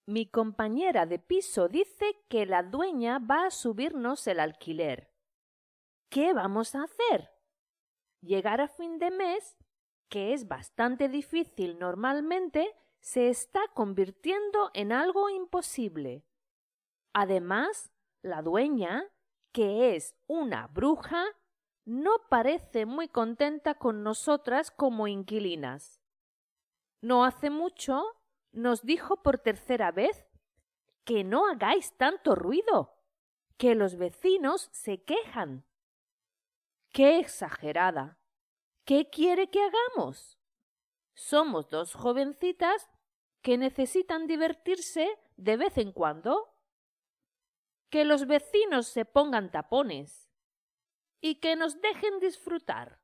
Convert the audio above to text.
Mi compañera de piso dice que la dueña va a subirnos el alquiler. ¿Qué vamos a hacer? Llegar a fin de mes, que es bastante difícil normalmente, se está convirtiendo en algo imposible. Además, la dueña, que es una bruja, no parece muy contenta con nosotras como inquilinas. No hace mucho nos dijo por tercera vez que no hagáis tanto ruido, que los vecinos se quejan. ¡Qué exagerada! ¿Qué quiere que hagamos? Somos dos jovencitas que necesitan divertirse de vez en cuando. Que los vecinos se pongan tapones y que nos dejen disfrutar.